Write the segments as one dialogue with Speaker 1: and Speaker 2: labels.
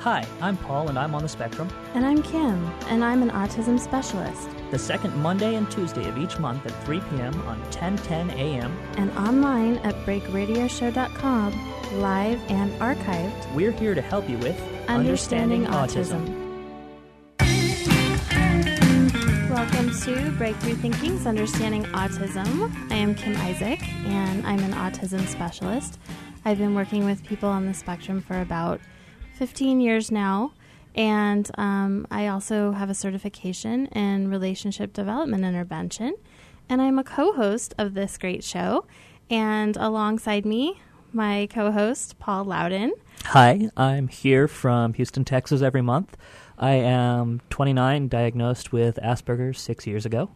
Speaker 1: Hi, I'm Paul, and I'm on the spectrum.
Speaker 2: And I'm Kim, and I'm an autism specialist.
Speaker 1: The second Monday and Tuesday of each month at 3 p.m. on 1010 a.m.
Speaker 2: And online at breakradioshow.com, live and archived.
Speaker 1: We're here to help you with
Speaker 2: Understanding Autism. Welcome to Breakthrough Thinking's Understanding Autism. I am Kim Isaac, and I'm an autism specialist. I've been working with people on the spectrum for about 15 years now, and I also have a certification in relationship development intervention, and I'm a co-host of this great show, and alongside me, my co-host, Paul Loudon.
Speaker 1: Hi, I'm here from Houston, Texas every month. I am 29, diagnosed with Asperger's 6 years ago.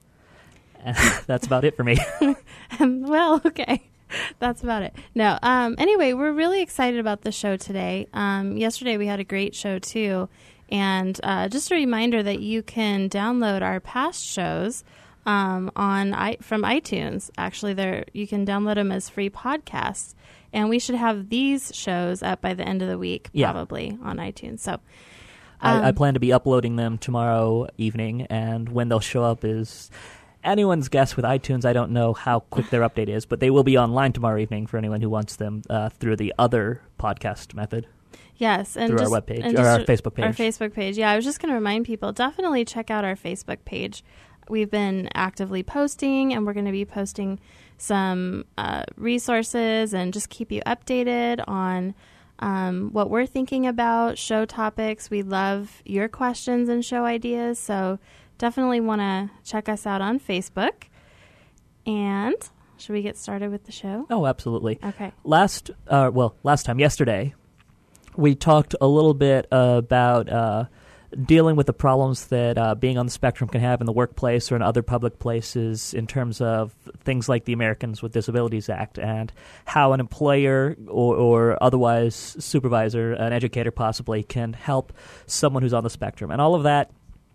Speaker 1: And that's about it for me.
Speaker 2: Well, okay. That's about it. No. Anyway, we're really excited about the show today. Yesterday we had a great show too, and just a reminder that you can download our past shows from iTunes. Actually, you can download them as free podcasts, and we should have these shows up by the end of the week, probably on iTunes. So,
Speaker 1: I plan to be uploading them tomorrow evening, and when they'll show up is anyone's guess with iTunes. I don't know how quick their update is, but they will be online tomorrow evening for anyone who wants them through the other podcast method.
Speaker 2: Yes, and
Speaker 1: through our webpage or our Facebook page.
Speaker 2: Our Facebook page. Yeah, I was just going to remind people, definitely check out our Facebook page. We've been actively posting, and we're going to be posting some resources and just keep you updated on what we're thinking about, show topics. We love your questions and show ideas, so definitely want to check us out on Facebook. And should we get started with the show?
Speaker 1: Oh, absolutely.
Speaker 2: Okay.
Speaker 1: Last time, yesterday, we talked a little bit about dealing with the problems that being on the spectrum can have in the workplace or in other public places in terms of things like the Americans with Disabilities Act and how an employer or otherwise supervisor, an educator possibly, can help someone who's on the spectrum. And all of that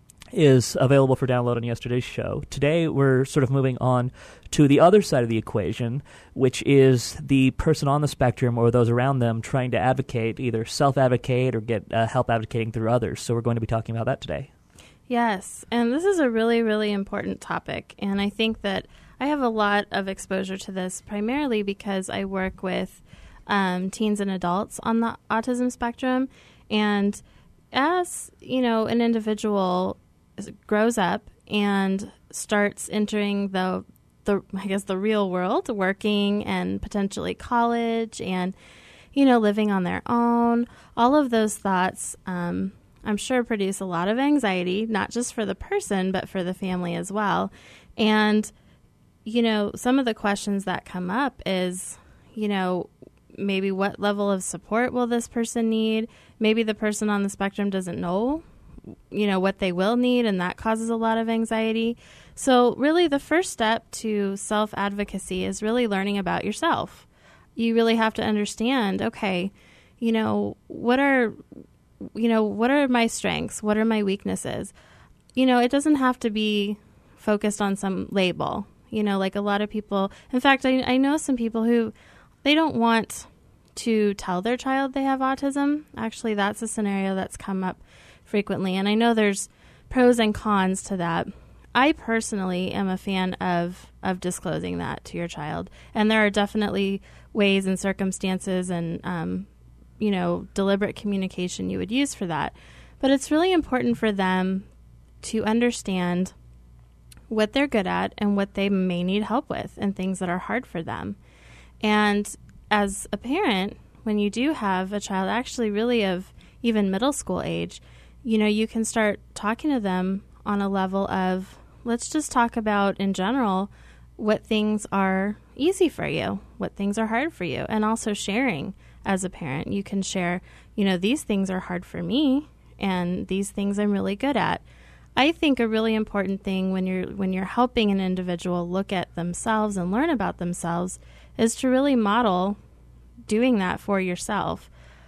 Speaker 1: is available for download on yesterday's show. Today, we're sort of moving on to the other side of the equation, which is the person on the spectrum or those around them trying to advocate, either self-advocate or get help advocating through others. So we're going to be talking about that today.
Speaker 2: Yes, and this is a really, really important topic, and I think that I have a lot of exposure to this primarily because I work with teens and adults on the autism spectrum, and as, an individual grows up and starts entering the real world, working and potentially college and, living on their own, all of those thoughts, I'm sure produce a lot of anxiety, not just for the person, but for the family as well. And, some of the questions that come up is, maybe what level of support will this person need? Maybe the person on the spectrum doesn't know what they will need, and that causes a lot of anxiety. So really the first step to self-advocacy is really learning about yourself. You really have to understand, okay, what are my strengths? What are my weaknesses? It doesn't have to be focused on some label, like a lot of people. In fact, I know some people who they don't want to tell their child they have autism. Actually, that's a scenario that's come up frequently, and I know there's pros and cons to that. I personally am a fan of disclosing that to your child, and there are definitely ways and circumstances and deliberate communication you would use for that. But it's really important for them to understand what they're good at and what they may need help with and things that are hard for them. And as a parent, when you do have a child actually really of even middle school age, you can start talking to them on a level of, let's just talk about in general what things are easy for you, what things are hard for you, and also sharing as a parent. You can share, these things are hard for me and these things I'm really good at. I think a really important thing when you're helping an individual look at themselves and learn about themselves is to really model doing that for yourself.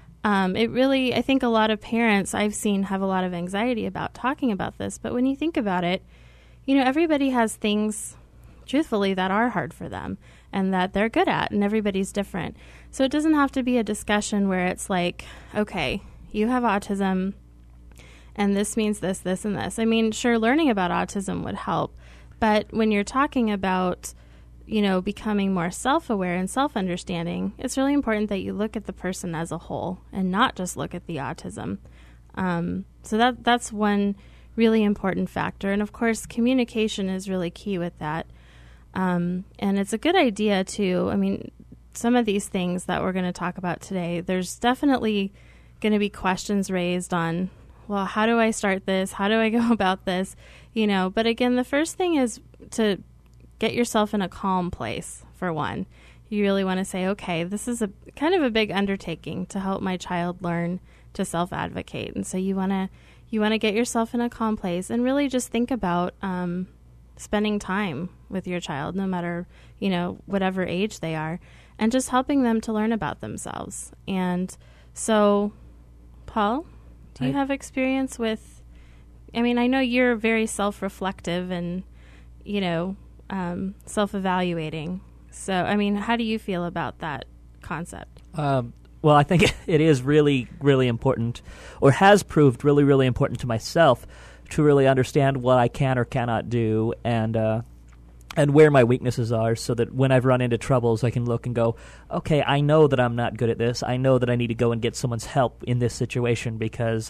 Speaker 2: I think a lot of parents I've seen have a lot of anxiety about talking about this, but when you think about it, everybody has things, truthfully, that are hard for them and that they're good at, and everybody's different. So it doesn't have to be a discussion where it's like, okay, you have autism, and this means this, this, and this. I mean, sure, learning about autism would help, but when you're talking about, becoming more self-aware and self-understanding, it's really important that you look at the person as a whole and not just look at the autism. So that's one really important factor. And of course, communication is really key with that. And it's a good idea to, some of these things that we're going to talk about today, there's definitely going to be questions raised on, well, how do I start this? How do I go about this? But again, the first thing is to get yourself in a calm place, for one. You really want to say, okay, this is a kind of a big undertaking to help my child learn to self-advocate. And so you want to get yourself in a calm place and really just think about spending time with your child, no matter, whatever age they are, and just helping them to learn about themselves. And so, Paul, do you have experience with, I know you're very self-reflective and, self-evaluating. So, how do you feel about that concept?
Speaker 1: Well, I think it is really, really important, or has proved really, really important to myself to really understand what I can or cannot do and where my weaknesses are, so that when I've run into troubles, I can look and go, okay, I know that I'm not good at this. I know that I need to go and get someone's help in this situation because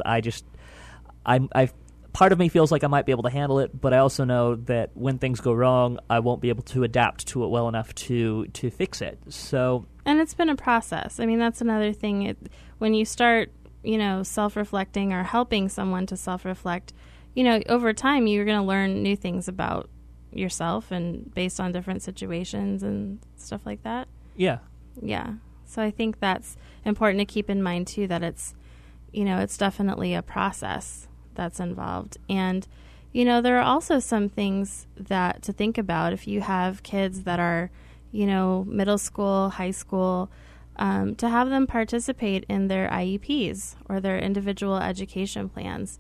Speaker 1: part of me feels like I might be able to handle it, but I also know that when things go wrong, I won't be able to adapt to it well enough to fix it. So,
Speaker 2: and it's been a process. That's another thing. When you start, self-reflecting or helping someone to self-reflect, over time you're going to learn new things about yourself and based on different situations and stuff like that.
Speaker 1: Yeah.
Speaker 2: Yeah. So I think that's important to keep in mind too, that it's definitely a process that's involved. And, there are also some things that to think about if you have kids that are, middle school, high school, to have them participate in their IEPs or their individual education plans.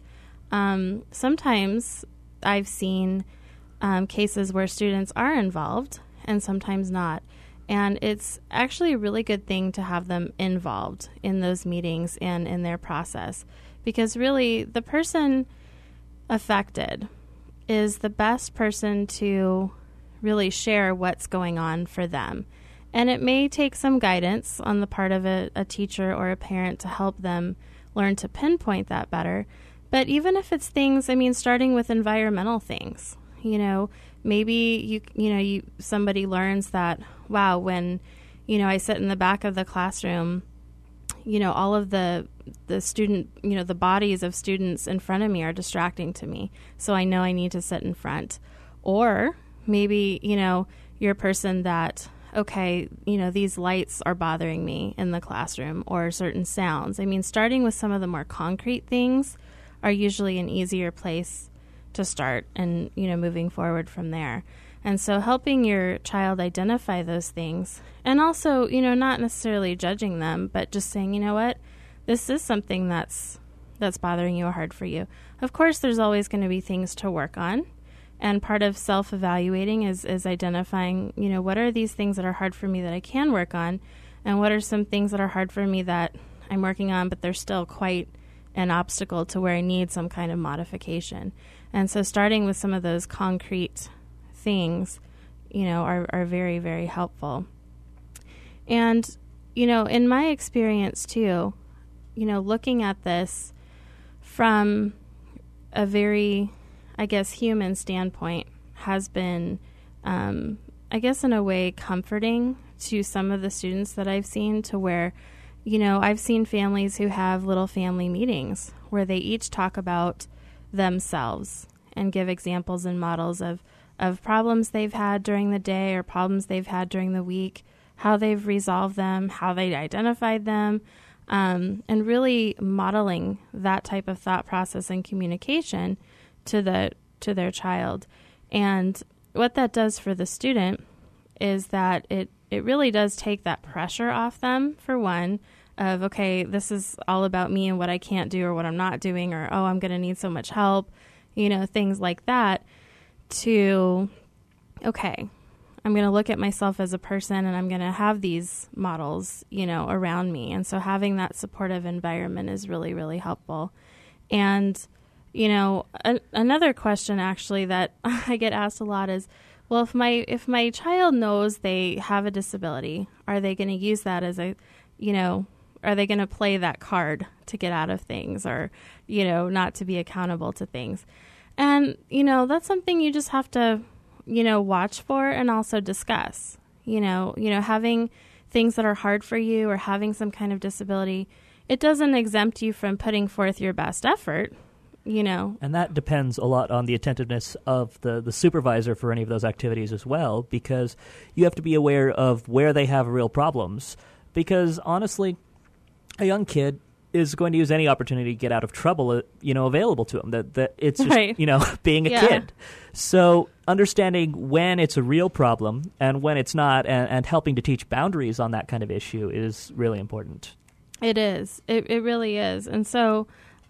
Speaker 2: Sometimes I've seen cases where students are involved and sometimes not. And it's actually a really good thing to have them involved in those meetings and in their process, because really the person affected is the best person to really share what's going on for them. And it may take some guidance on the part of a teacher or a parent to help them learn to pinpoint that better. But even if it's things, starting with environmental things, maybe somebody learns that, wow, when, I sit in the back of the classroom, all of the student, the bodies of students in front of me are distracting to me. So I know I need to sit in front. Or maybe, you're a person that, okay, these lights are bothering me in the classroom, or certain sounds. Starting with some of the more concrete things are usually an easier place to start and, moving forward from there. And so helping your child identify those things, and also, not necessarily judging them, but just saying, you know what, this is something that's bothering you or hard for you. Of course, there's always going to be things to work on. And part of self-evaluating is identifying, what are these things that are hard for me that I can work on, and what are some things that are hard for me that I'm working on, but they're still quite an obstacle to where I need some kind of modification. And so starting with some of those concrete things, are very, very helpful. And, in my experience too, looking at this from a very, human standpoint has been, in a way comforting to some of the students that I've seen, to where, I've seen families who have little family meetings where they each talk about themselves and give examples and models of problems they've had during the day or problems they've had during the week, how they've resolved them, how they identified them, and really modeling that type of thought process and communication to their child. And what that does for the student is that it really does take that pressure off them, for one, of, okay, this is all about me and what I can't do or what I'm not doing, or, oh, I'm going to need so much help, things like that, to, okay, to look at myself as a person, and I'm going to have these models, around me. And so having that supportive environment is really, really helpful. And, another question actually that I get asked a lot is, well, if my child knows they have a disability, are they going to use that as are they going to play that card to get out of things, or, not to be accountable to things? And, that's something you just have to, watch for and also discuss. Having things that are hard for you or having some kind of disability, it doesn't exempt you from putting forth your best effort.
Speaker 1: And that depends a lot on the attentiveness of the supervisor for any of those activities as well, because you have to be aware of where they have real problems. Because honestly, a young kid is going to use any opportunity to get out of trouble, available to them. That it's just,
Speaker 2: right.
Speaker 1: Being a kid. So understanding when it's a real problem and when it's not, and helping to teach boundaries on that kind of issue is really important.
Speaker 2: It is. It really is. And so,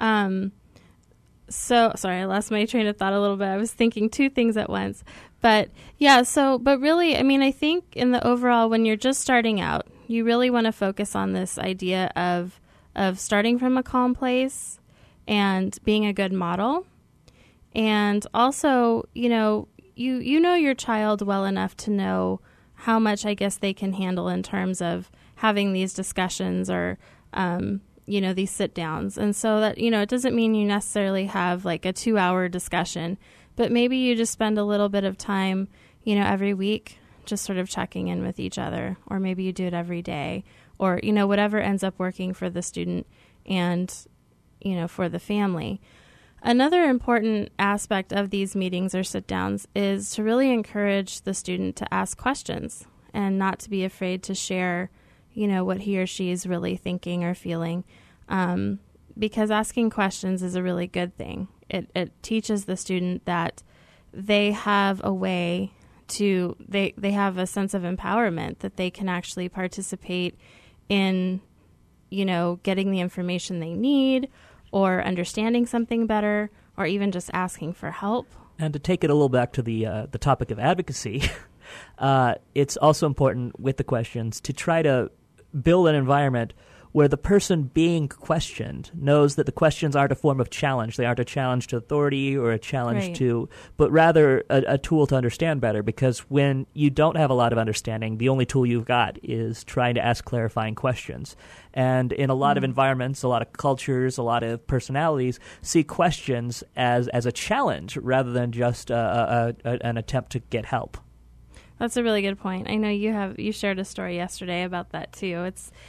Speaker 2: sorry, I lost my train of thought a little bit. I was thinking two things at once. But but really, I think in the overall, when you're just starting out, you really want to focus on this idea of starting from a calm place and being a good model. And also, you know your child well enough to know how much, I guess, they can handle in terms of having these discussions or these sit downs. And so that, it doesn't mean you necessarily have like a 2-hour discussion, but maybe you just spend a little bit of time, every week, just sort of checking in with each other, or maybe you do it every day, or, whatever ends up working for the student and, for the family. Another important aspect of these meetings or sit downs is to really encourage the student to ask questions and not to be afraid to share what he or she is really thinking or feeling, because asking questions is a really good thing. It teaches the student that they have a way to, they have a sense of empowerment, that they can actually participate in, getting the information they need, or understanding something better, or even just asking for help.
Speaker 1: And to take it a little back to the topic of advocacy, it's also important with the questions to try to build an environment where the person being questioned knows that the questions aren't a form of challenge. They aren't a challenge to authority or a challenge to, but rather a tool to understand better. Because when you don't have a lot of understanding, the only tool you've got is trying to ask clarifying questions. And in a lot of environments, a lot of cultures, a lot of personalities see questions as a challenge rather than just an attempt to get help.
Speaker 2: That's a really good point. I know you shared a story yesterday about that too.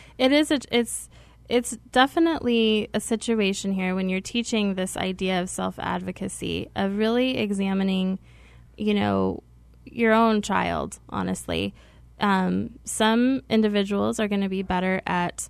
Speaker 2: It's definitely a situation here when you're teaching this idea of self-advocacy, of really examining, your own child, honestly. Some individuals are going to be better at,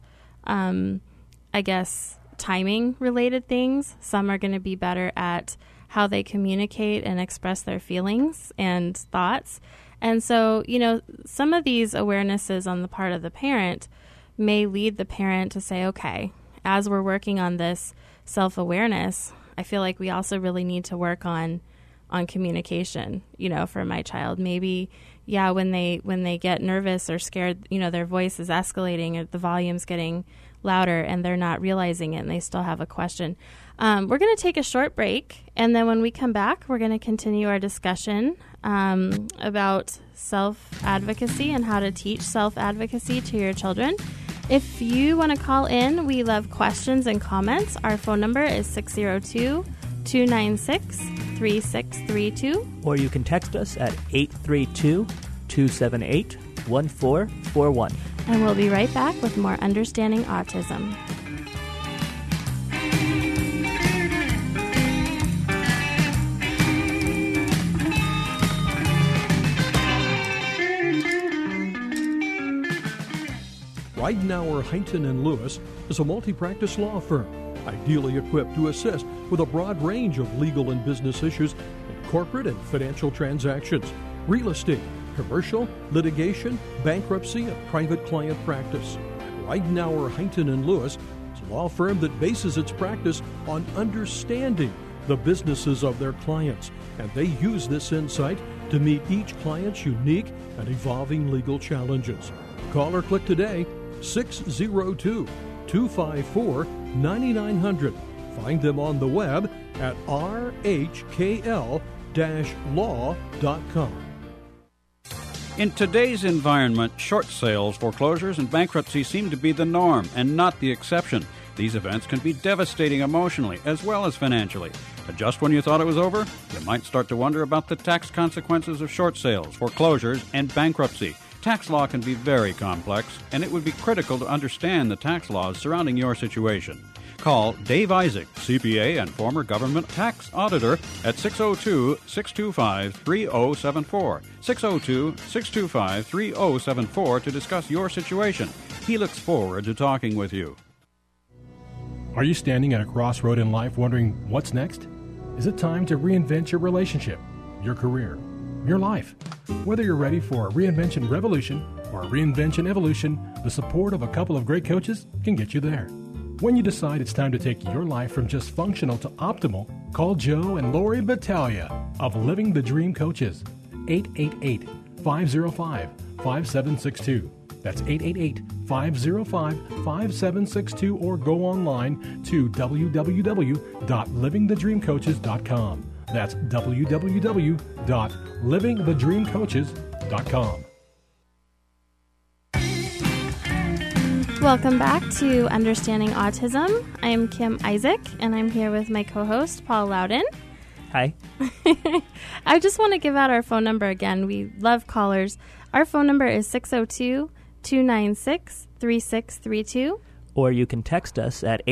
Speaker 2: timing related things. Some are going to be better at how they communicate and express their feelings and thoughts. And so, some of these awarenesses on the part of the parent may lead the parent to say, okay, as we're working on this self-awareness, I feel like we also really need to work on communication, for my child. Maybe, when they get nervous or scared, their voice is escalating or the volume's getting louder and they're not realizing it and they still have a question. We're going to take a short break, and then when we come back, we're going to continue our discussion about self-advocacy and how to teach self-advocacy to your children. If you want to call in, we love questions and comments. Our phone number is 602-296-3632.
Speaker 1: Or you can text us at 832-278-1441.
Speaker 2: And we'll be right back with more Understanding Autism.
Speaker 3: Ridenour, Huntington & Lewis is a multi-practice law firm, ideally equipped to assist with a broad range of legal and business issues in corporate and financial transactions, real estate, commercial, litigation, bankruptcy, and private client practice. Ridenour, Huntington & Lewis is a law firm that bases its practice on understanding the businesses of their clients, and they use this insight to meet each client's unique and evolving legal challenges. Call or click today, 602-254-9900. Find them on the web at rhkl-law.com.
Speaker 4: In today's environment, short sales, foreclosures, and bankruptcy seem to be the norm and not the exception. These events can be devastating emotionally as well as financially. But just when you thought it was over, you might start to wonder about the tax consequences of short sales, foreclosures, and bankruptcy. Tax law can be very complex, and it would be critical to understand the tax laws surrounding your situation. Call Dave Isaac, CPA and former government tax auditor, at 602-625-3074. 602-625-3074 to discuss your situation. He looks forward to talking with you.
Speaker 5: Are you standing at a crossroad in life wondering what's next? Is it time to reinvent your relationship, your career, your life? Whether you're ready for a reinvention revolution or a reinvention evolution, the support of a couple of great coaches can get you there. When you decide it's time to take your life from just functional to optimal, call Joe and Lori Battaglia of Living the Dream Coaches, 888-505-5762. That's 888-505-5762, or go online to www.livingthedreamcoaches.com. That's www.livingthedreamcoaches.com.
Speaker 2: Welcome back to Understanding Autism. I'm Kim Isaac, and I'm here with my co-host, Paul Loudon.
Speaker 1: Hi.
Speaker 2: I just want to give out our phone number again. We love callers. Our phone number is 602-296-3632.
Speaker 1: Or you can text us at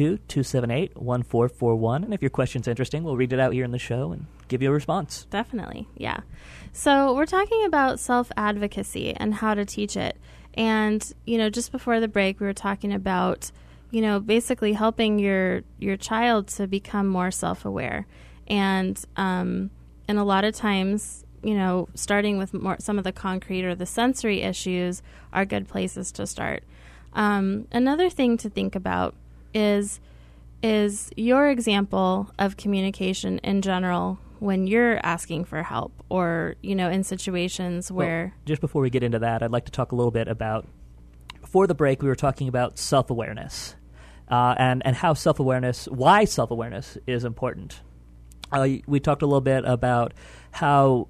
Speaker 1: 832-278-1441. And if your question's interesting, we'll read it out here in the show and give you a response.
Speaker 2: Definitely, yeah. So we're talking about self-advocacy and how to teach it. And, just before the break, we were talking about, basically helping your child to become more self-aware. And a lot of times, starting with some of the concrete or the sensory issues are good places to start. Another thing to think about is your example of communication in general when you're asking for help, or, in situations where...
Speaker 1: Well, just before we get into that, I'd like to talk a little bit about... Before the break, we were talking about self-awareness and how why self-awareness is important. We talked a little bit about how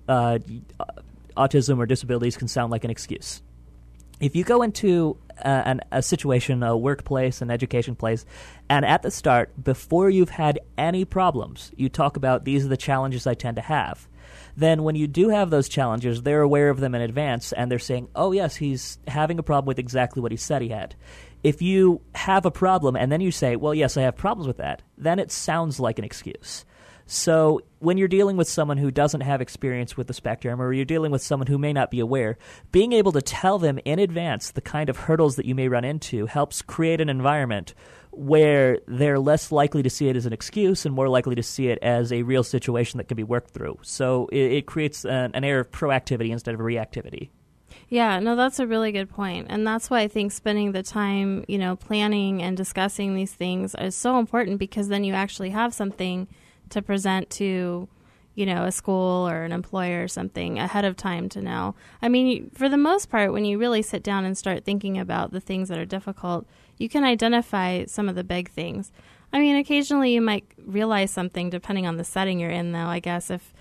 Speaker 1: autism or disabilities can sound like an excuse. If you go into a situation, a workplace, an education place, and at the start, before you've had any problems, you talk about these are the challenges I tend to have, then when you do have those challenges, they're aware of them in advance, and they're saying, oh, yes, he's having a problem with exactly what he said he had. If you have a problem and then you say, well, yes, I have problems with that, then it sounds like an excuse. So when you're dealing with someone who doesn't have experience with the spectrum, or you're dealing with someone who may not be aware, being able to tell them in advance the kind of hurdles that you may run into helps create an environment where they're less likely to see it as an excuse and more likely to see it as a real situation that can be worked through. So it creates an air of proactivity instead of reactivity.
Speaker 2: Yeah, no, that's a really good point. And that's why I think spending the time, planning and discussing these things is so important, because then you actually have something to present to, a school or an employer or something ahead of time to know. I mean, for the most part, when you really sit down and start thinking about the things that are difficult, you can identify some of the big things. I mean, occasionally you might realize something depending on the setting you're in, though, I guess, if,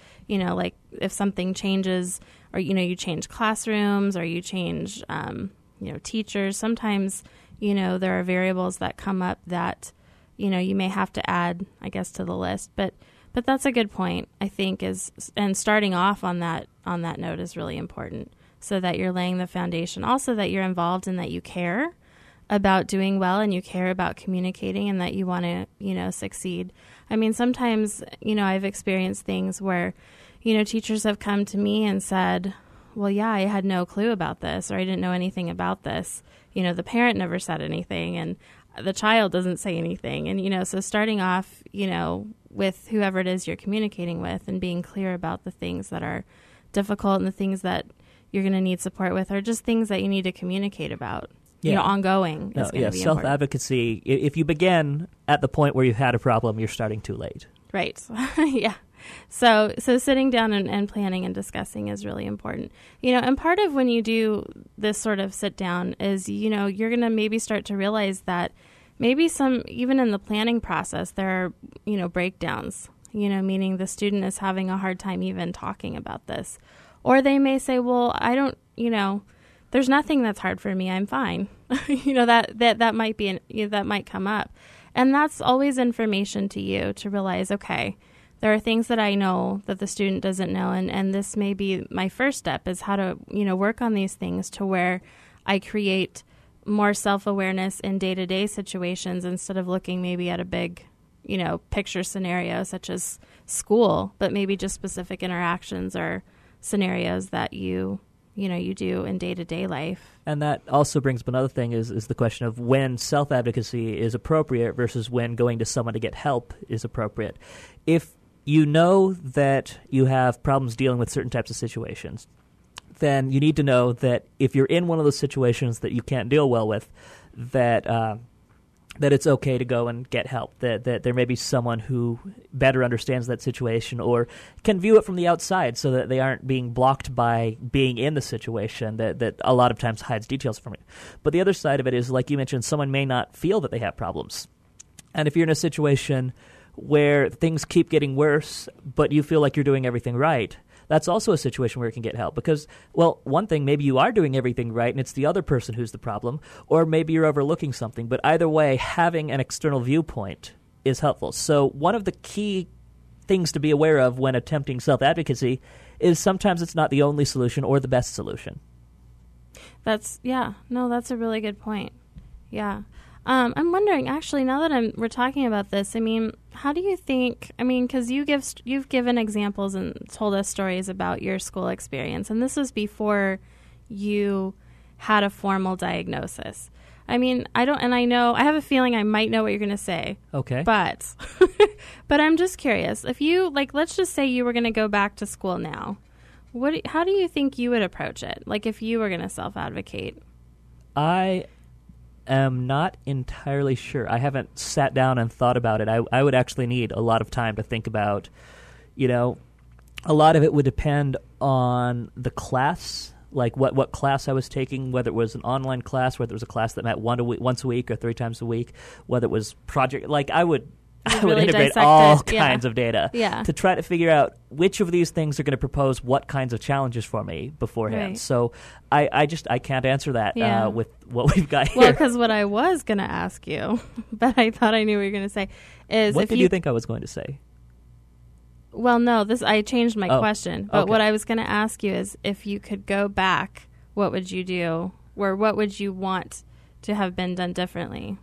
Speaker 2: if something changes, or, you change classrooms, or you change, teachers. Sometimes, there are variables that come up that, you may have to add, I guess, to the list. But that's a good point, I think, and starting off on that note is really important, so that you're laying the foundation. Also, that you're involved and that you care about doing well, and you care about communicating, and that you want to, succeed. I mean, sometimes, I've experienced things where, teachers have come to me and said, well, yeah, I had no clue about this, or I didn't know anything about this. The parent never said anything, and the child doesn't say anything. And, so starting off, with whoever it is you're communicating with, and being clear about the things that are difficult and the things that you're going to need support with, or just things that you need to communicate about, ongoing. Is going to be
Speaker 1: self-advocacy. If you begin at the point where you've had a problem, you're starting too late.
Speaker 2: Right. Yeah. So sitting down and planning and discussing is really important. And part of when you do this sort of sit down is, you're going to maybe start to realize that maybe even in the planning process, there are, breakdowns, meaning the student is having a hard time even talking about this. Or they may say, well, I don't, there's nothing that's hard for me. I'm fine. That might be, that might come up. And that's always information to you to realize, okay, there are things that I know that the student doesn't know. And this may be my first step is how to, work on these things to where I create more self-awareness in day-to-day situations instead of looking maybe at a big, picture scenario such as school, but maybe just specific interactions or scenarios that you do in day-to-day life.
Speaker 1: And that also brings up another thing is the question of when self-advocacy is appropriate versus when going to someone to get help is appropriate. If you know that you have problems dealing with certain types of situations, then you need to know that if you're in one of those situations that you can't deal well with, that it's okay to go and get help, that there may be someone who better understands that situation or can view it from the outside so that they aren't being blocked by being in the situation that a lot of times hides details from it. But the other side of it is, like you mentioned, someone may not feel that they have problems. And if you're in a situation where things keep getting worse, but you feel like you're doing everything right, that's also a situation where you can get help because, well, one thing, maybe you are doing everything right and it's the other person who's the problem, or maybe you're overlooking something. But either way, having an external viewpoint is helpful. So one of the key things to be aware of when attempting self-advocacy is sometimes it's not the only solution or the best solution.
Speaker 2: That's a really good point. Yeah. I'm wondering, actually, now that we're talking about this, how do you think, because you've given examples and told us stories about your school experience, and this was before you had a formal diagnosis. I have a feeling I might know what you're going to say.
Speaker 1: Okay.
Speaker 2: But I'm just curious, if you, let's just say you were going to go back to school now, how do you think you would approach it? If you were going to self-advocate?
Speaker 1: I am not entirely sure. I haven't sat down and thought about it. I would actually need a lot of time to think about, a lot of it would depend on the class, like what class I was taking, whether it was an online class, whether it was a class that met once a week or 3 times a week, whether it was project, I would integrate all kinds of data to try to figure out which of these things are going to propose what kinds of challenges for me beforehand.
Speaker 2: Right.
Speaker 1: So I can't answer that with what we've got here.
Speaker 2: Well, because what I was going to ask you, but I thought I knew what you were going to say, is
Speaker 1: what did you think I was going to say?
Speaker 2: Well, no, I changed my question. But
Speaker 1: okay.
Speaker 2: What I was going to ask you is if you could go back, what would you do? Or what would you want to have been done differently?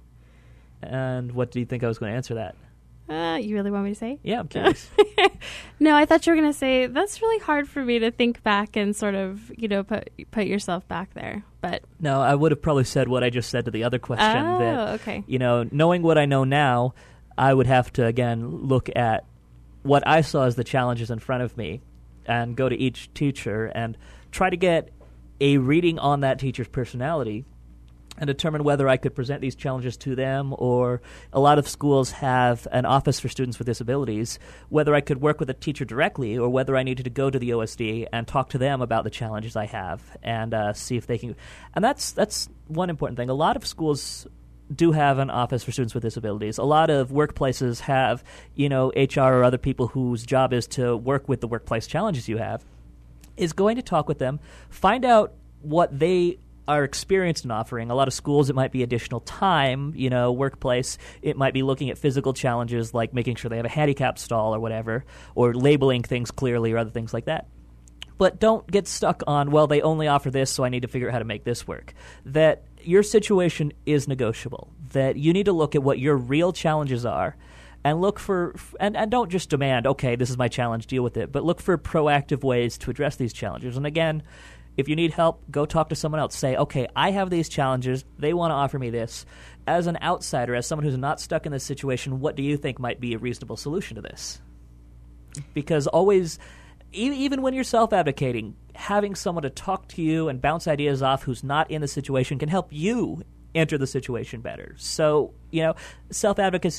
Speaker 1: And what do you think I was going to answer that?
Speaker 2: You really want me to say?
Speaker 1: Yeah, I'm curious.
Speaker 2: No, I thought you were going to say, that's really hard for me to think back and sort of, put yourself back there. But
Speaker 1: no, I would have probably said what I just said to the other question.
Speaker 2: Okay.
Speaker 1: Knowing what I know now, I would have to, again, look at what I saw as the challenges in front of me and go to each teacher and try to get a reading on that teacher's personality and determine whether I could present these challenges to them, or a lot of schools have an office for students with disabilities, whether I could work with a teacher directly or whether I needed to go to the OSD and talk to them about the challenges I have and see if they can. And that's one important thing. A lot of schools do have an office for students with disabilities. A lot of workplaces have, HR or other people whose job is to work with the workplace challenges you have, is going to talk with them, find out what they are experienced in offering. A lot of schools, it might be additional time, workplace. It might be looking at physical challenges like making sure they have a handicap stall or whatever, or labeling things clearly or other things like that. But don't get stuck on, well, they only offer this, so I need to figure out how to make this work. That your situation is negotiable. That you need to look at what your real challenges are and look for, and don't just demand, okay, this is my challenge, deal with it, but look for proactive ways to address these challenges. And again, if you need help, go talk to someone else. Say, okay, I have these challenges. They want to offer me this. As an outsider, as someone who's not stuck in this situation, what do you think might be a reasonable solution to this? Because always, even when you're self-advocating, having someone to talk to you and bounce ideas off who's not in the situation can help you enter the situation better. So, self-advocacy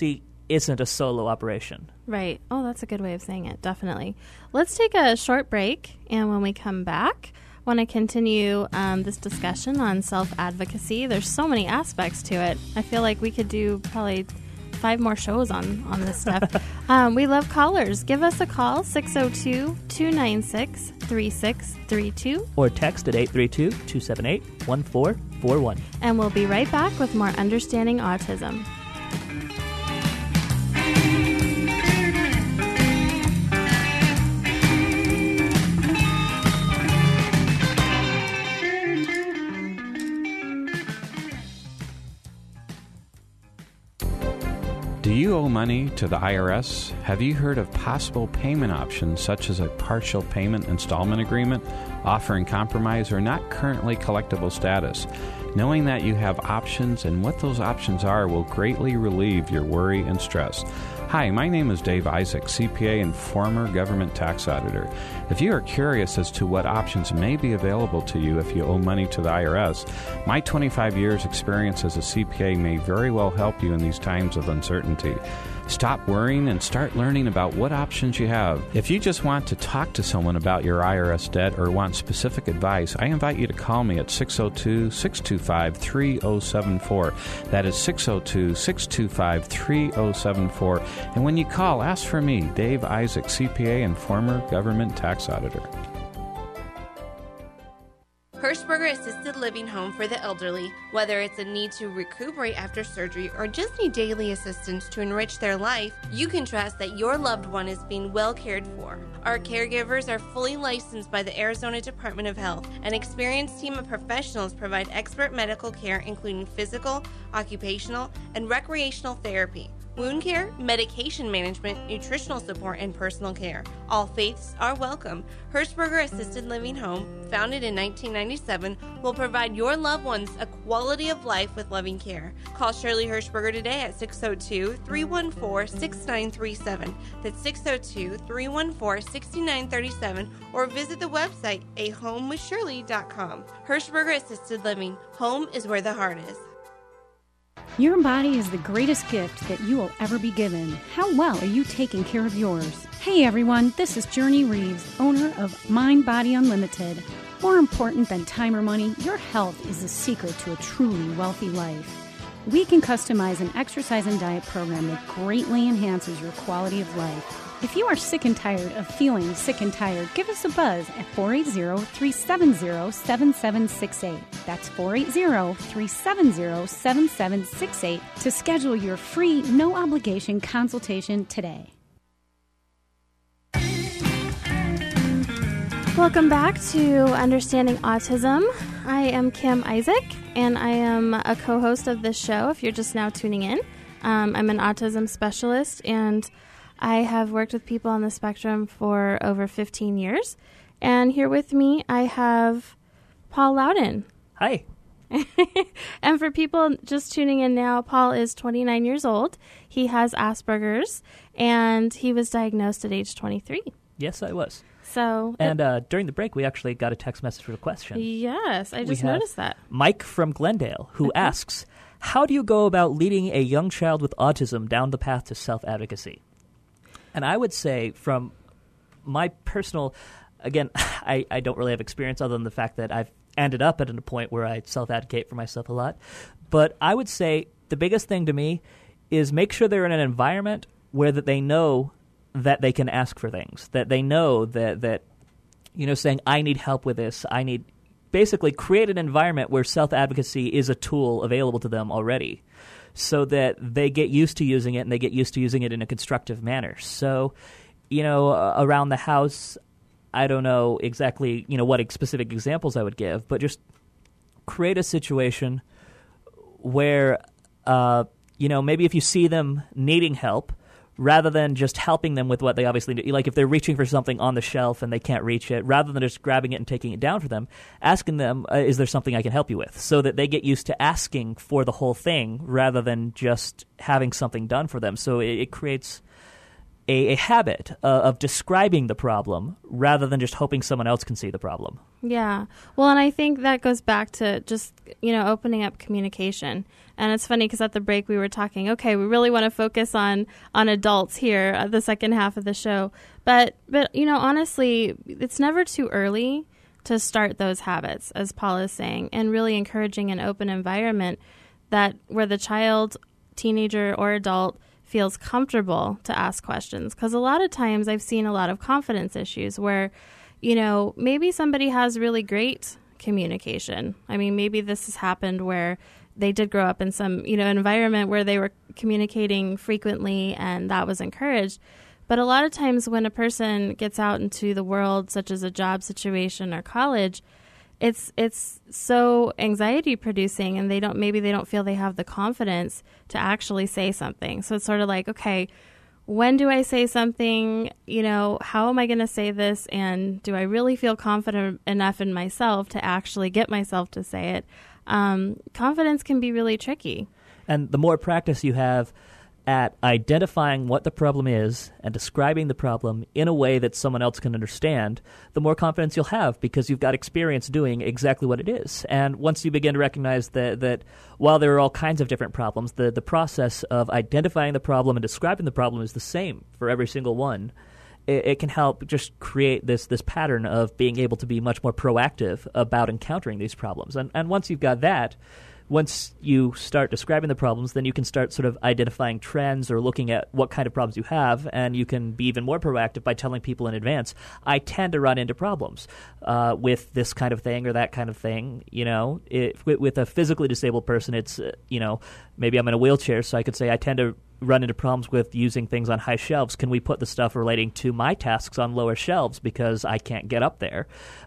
Speaker 1: isn't a solo operation.
Speaker 2: Right. Oh, that's a good way of saying it. Definitely. Let's take a short break, and when we come back, I want to continue this discussion on self-advocacy. There's so many aspects to it. I feel like we could do probably 5 more shows on this stuff. We love callers. Give us a call, 602-296-3632.
Speaker 1: Or text at 832-278-1441.
Speaker 2: And we'll be right back with more Understanding Autism.
Speaker 6: Do you owe money to the IRS? Have you heard of possible payment options such as a partial payment installment agreement, offering compromise or not currently collectible status? Knowing that you have options and what those options are will greatly relieve your worry and stress. Hi, my name is Dave Isaac, CPA and former government tax auditor. If you are curious as to what options may be available to you if you owe money to the IRS, my 25 years experience as a CPA may very well help you in these times of uncertainty. Stop worrying and start learning about what options you have. If you just want to talk to someone about your IRS debt or want specific advice, I invite you to call me at 602-625-3074. That is 602-625-3074. And when you call, ask for me, Dave Isaac, CPA and former government tax auditor.
Speaker 7: Hirschberger Assisted Living Home for the elderly. Whether it's a need to recuperate after surgery or just need daily assistance to enrich their life, you can trust that your loved one is being well cared for. Our caregivers are fully licensed by the Arizona Department of Health. An experienced team of professionals provide expert medical care including physical, occupational, and recreational therapy, wound care, medication management, nutritional support, and personal care. All faiths are welcome. Hirschberger Assisted Living Home, founded in 1997, will provide your loved ones a quality of life with loving care. Call Shirley Hirschberger today at 602-314-6937. That's 602-314-6937, or visit the website ahomewithshirley.com. Hirschberger Assisted Living. Home is where the heart is.
Speaker 8: Your body is the greatest gift that you will ever be given. How well are you taking care of yours? Hey everyone, this is Journey Reeves, owner of Mind Body Unlimited. More important than time or money, your health is the secret to a truly wealthy life. We can customize an exercise and diet program that greatly enhances your quality of life. If you are sick and tired of feeling sick and tired, give us a buzz at 480-370-7768. That's 480-370-7768 to schedule your free, no-obligation consultation today.
Speaker 2: Welcome back to Understanding Autism. I am Kim Isaac, and I am a co-host of this show, if you're just now tuning in. I'm an autism specialist, and I have worked with people on the spectrum for over 15 years. And here with me, I have Paul Loudon.
Speaker 1: Hi.
Speaker 2: And for people just tuning in now, Paul is 29 years old. He has Asperger's, and he was diagnosed at age 23.
Speaker 1: Yes, I was.
Speaker 2: So,
Speaker 1: and during the break, we actually got a text message with a question.
Speaker 2: Yes, I just noticed that.
Speaker 1: Mike from Glendale, who asks, how do you go about leading a young child with autism down the path to self-advocacy? And I would say from my personal, again, I don't really have experience other than the fact that I've ended up at a point where I self-advocate for myself a lot. But I would say the biggest thing to me is make sure they're in an environment where that they know that they can ask for things, that they know that you know, saying, I need help with this, basically create an environment where self-advocacy is a tool available to them already, so that they get used to using it and they get used to using it in a constructive manner. So, you know, around the house, I don't know exactly, you know, what specific examples I would give, but just create a situation where, you know, maybe if you see them needing help, rather than just helping them with what they obviously do, like if they're reaching for something on the shelf and they can't reach it, rather than just grabbing it and taking it down for them, asking them, is there something I can help you with? So that they get used to asking for the whole thing rather than just having something done for them. So it creates a habit of describing the problem rather than just hoping someone else can see the problem.
Speaker 2: Yeah. Well, and I think that goes back to just, opening up communication. And it's funny because at the break we were talking, okay, we really want to focus on adults here at the second half of the show. But honestly, it's never too early to start those habits, as Paul is saying, and really encouraging an open environment where the child, teenager, or adult feels comfortable to ask questions. Because a lot of times I've seen a lot of confidence issues where, maybe somebody has really great communication. I mean, maybe this has happened where they did grow up in some, environment where they were communicating frequently and that was encouraged. But a lot of times when a person gets out into the world, such as a job situation or college, it's so anxiety producing, and they don't feel they have the confidence to actually say something. So it's sort of like, okay, when do I say something? How am I going to say this? And do I really feel confident enough in myself to actually get myself to say it? Confidence can be really tricky.
Speaker 1: And the more practice you have at identifying what the problem is and describing the problem in a way that someone else can understand, the more confidence you'll have because you've got experience doing exactly what it is. And once you begin to recognize that while there are all kinds of different problems, the process of identifying the problem and describing the problem is the same for every single one, it can help just create this pattern of being able to be much more proactive about encountering these problems. And once you've got that, once you start describing the problems, then you can start sort of identifying trends or looking at what kind of problems you have, and you can be even more proactive by telling people in advance, I tend to run into problems with this kind of thing or that kind of thing. With a physically disabled person, it's, maybe I'm in a wheelchair, so I could say I tend to run into problems with using things on high shelves. Can we put the stuff relating to my tasks on lower shelves because I can't get up there?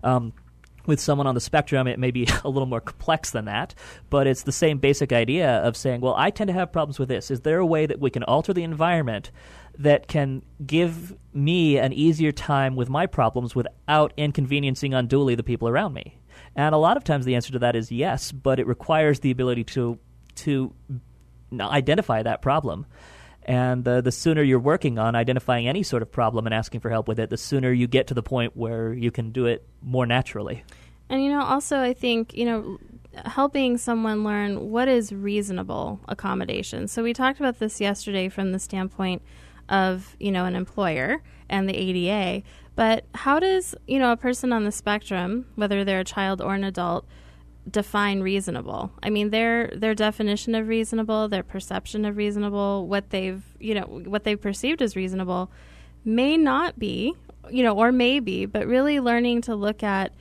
Speaker 1: With someone on the spectrum, it may be a little more complex than that, but it's the same basic idea of saying, well, I tend to have problems with this. Is there a way that we can alter the environment that can give me an easier time with my problems without inconveniencing unduly the people around me? And a lot of times the answer to that is yes, but it requires the ability to identify that problem. And the sooner you're working on identifying any sort of problem and asking for help with it, the sooner you get to the point where you can do it more naturally.
Speaker 2: And, also I think, helping someone learn what is reasonable accommodation. So we talked about this yesterday from the standpoint of, an employer and the ADA. But how does, a person on the spectrum, whether they're a child or an adult, define reasonable? I mean, their definition of reasonable, their perception of reasonable, what they've perceived as reasonable may not be, or may be, but really learning to look at,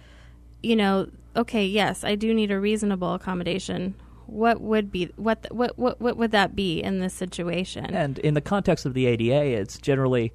Speaker 2: okay, yes, I do need a reasonable accommodation. What would that be in this situation? And
Speaker 1: in the context of the ADA, it's generally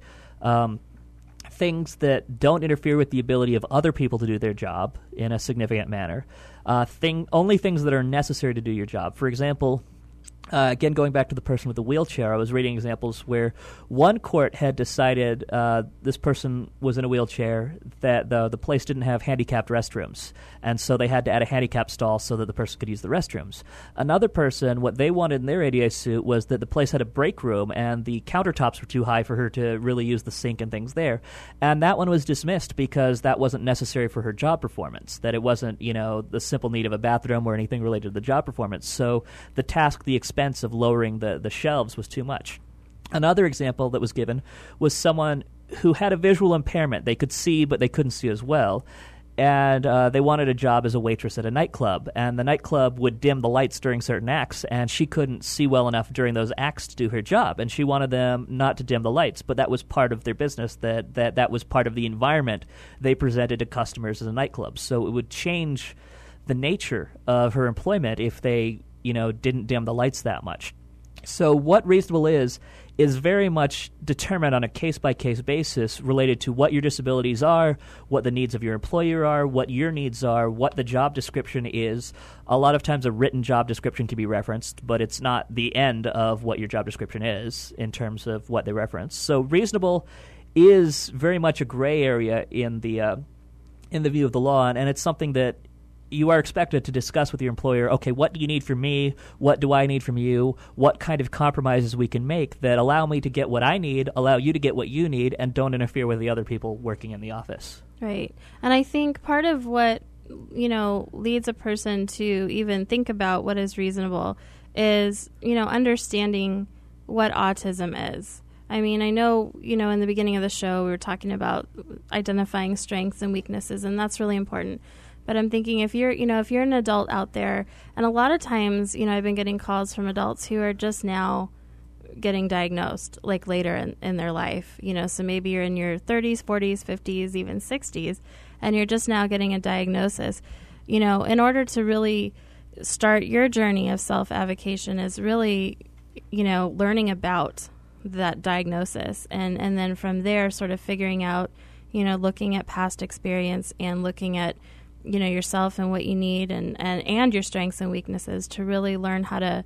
Speaker 1: things that don't interfere with the ability of other people to do their job in a significant manner. Only things that are necessary to do your job. For example, again, going back to the person with the wheelchair, I was reading examples where one court had decided this person was in a wheelchair, that the place didn't have handicapped restrooms, and so they had to add a handicap stall so that the person could use the restrooms. Another person, what they wanted in their ADA suit was that the place had a break room, and the countertops were too high for her to really use the sink and things there. And that one was dismissed because that wasn't necessary for her job performance, that it wasn't, the simple need of a bathroom or anything related to the job performance. So the expense of lowering the shelves was too much. Another example that was given was someone who had a visual impairment. They could see, but they couldn't see as well. And they wanted a job as a waitress at a nightclub. And the nightclub would dim the lights during certain acts, and she couldn't see well enough during those acts to do her job. And she wanted them not to dim the lights, but that was part of their business, that was part of the environment they presented to customers as a nightclub. So it would change the nature of her employment if they didn't dim the lights that much. So what reasonable is very much determined on a case-by-case basis related to what your disabilities are, what the needs of your employer are, what your needs are, what the job description is. A lot of times a written job description can be referenced, but it's not the end of what your job description is in terms of what they reference. So reasonable is very much a gray area in the view of the law, and it's something that you are expected to discuss with your employer, okay, what do you need from me? What do I need from you? What kind of compromises we can make that allow me to get what I need, allow you to get what you need, and don't interfere with the other people working in the office.
Speaker 2: Right. And I think part of what, leads a person to even think about what is reasonable is, understanding what autism is. I mean, I know, in the beginning of the show, we were talking about identifying strengths and weaknesses, and that's really important. But I'm thinking if you're an adult out there, and a lot of times, I've been getting calls from adults who are just now getting diagnosed, like later in their life, so maybe you're in your 30s, 40s, 50s, even 60s, and you're just now getting a diagnosis. In order to really start your journey of self-avocation is really, learning about that diagnosis, and then from there sort of figuring out, looking at past experience and looking at yourself and what you need and your strengths and weaknesses to really learn how to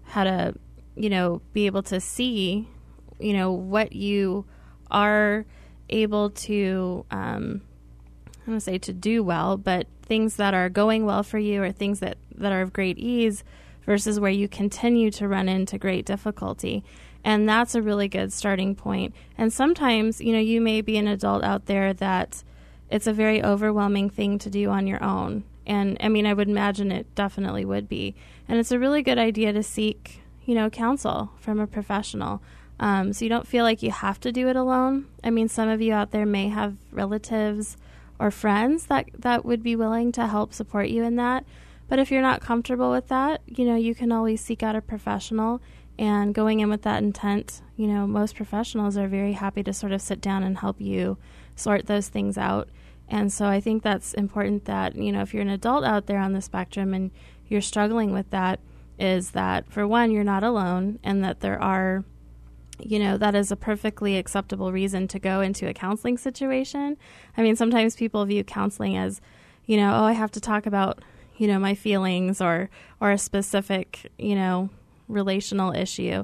Speaker 2: be able to see what you are able to I don't want to say to do well, but things that are going well for you or things that are of great ease versus where you continue to run into great difficulty. And that's a really good starting point. And sometimes you may be an adult out there that it's a very overwhelming thing to do on your own. And I mean, I would imagine it definitely would be. And it's a really good idea to seek, counsel from a professional. So you don't feel like you have to do it alone. I mean, some of you out there may have relatives or friends that would be willing to help support you in that. But if you're not comfortable with that, you can always seek out a professional. And going in with that intent, most professionals are very happy to sort of sit down and help you sort those things out. And so I think that's important that, if you're an adult out there on the spectrum and you're struggling with that, is that, for one, you're not alone, and that there are, that is a perfectly acceptable reason to go into a counseling situation. I mean, sometimes people view counseling as, I have to talk about, my feelings or a specific, relational issue.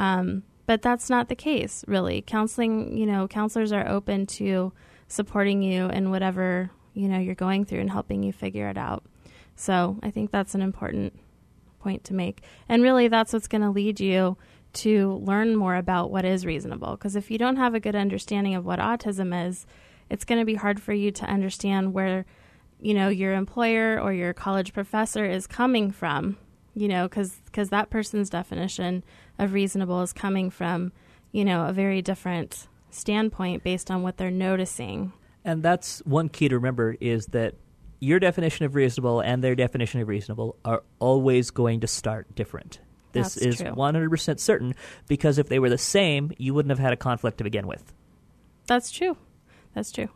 Speaker 2: But that's not the case, really. Counseling, counselors are open to supporting you in whatever, you're going through and helping you figure it out. So I think that's an important point to make. And really, that's what's going to lead you to learn more about what is reasonable. Because if you don't have a good understanding of what autism is, it's going to be hard for you to understand where, your employer or your college professor is coming from, because that person's definition of reasonable is coming from, a very different standpoint based on what they're noticing.
Speaker 1: And that's one key to remember, is that your definition of reasonable and their definition of reasonable are always going to start different. This is true. 100% certain, because if they were the same, you wouldn't have had a conflict to begin with.
Speaker 2: That's true. That's true.